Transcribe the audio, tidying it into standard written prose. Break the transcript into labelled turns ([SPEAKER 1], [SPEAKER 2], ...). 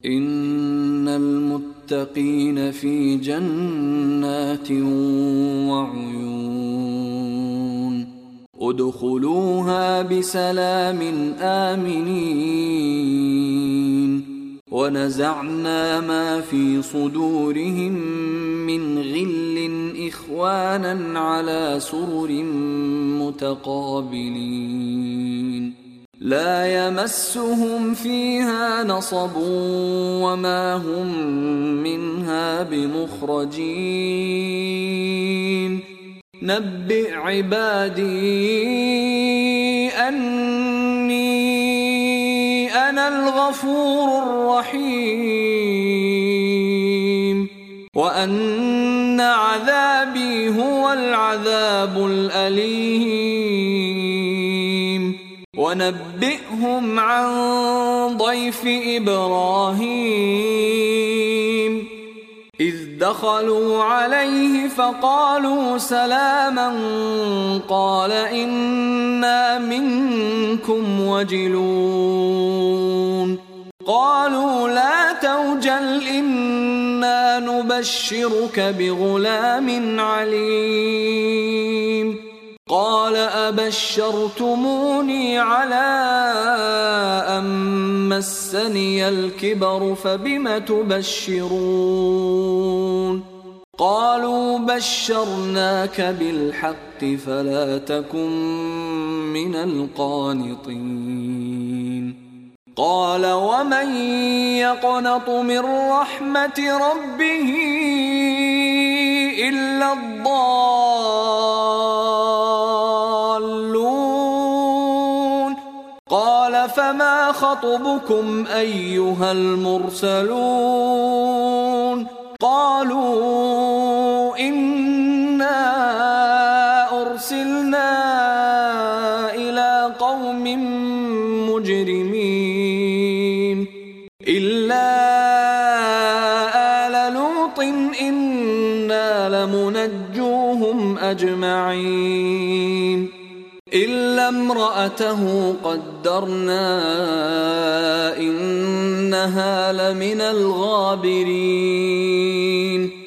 [SPEAKER 1] إن المتقين في جنات وعيون ادخلوها بسلام آمنين ونزعنا ما في صدورهم من غل إخوانا على سرر متقابلين لا يمسهم فيها نصب وما هم منها بمخرجين نبئ عبادي أني أنا الغفور الرحيم وأن عذابي هو العذاب الأليم ونبئهم عن ضيف إبراهيم إذ دخلوا عليه فقالوا سلاما قال إنا منكم وجلون قالوا لا توجل إنا نبشرك بغلام عليم قال أبشرتموني على أن مسني الكبر فبم تبشرون قالوا بشرناك بالحق فلا تكن من القانطين قال ومن يقنط من رحمة ربه إلا الضالون قال فما خطبكم أيها المرسلون قالوا إنا أرسلنا إلى قوم مجرمين إلا آل لوط إنا لمنجوهم أجمعين إلا امرأته قدرنا إنها لمن الغابرين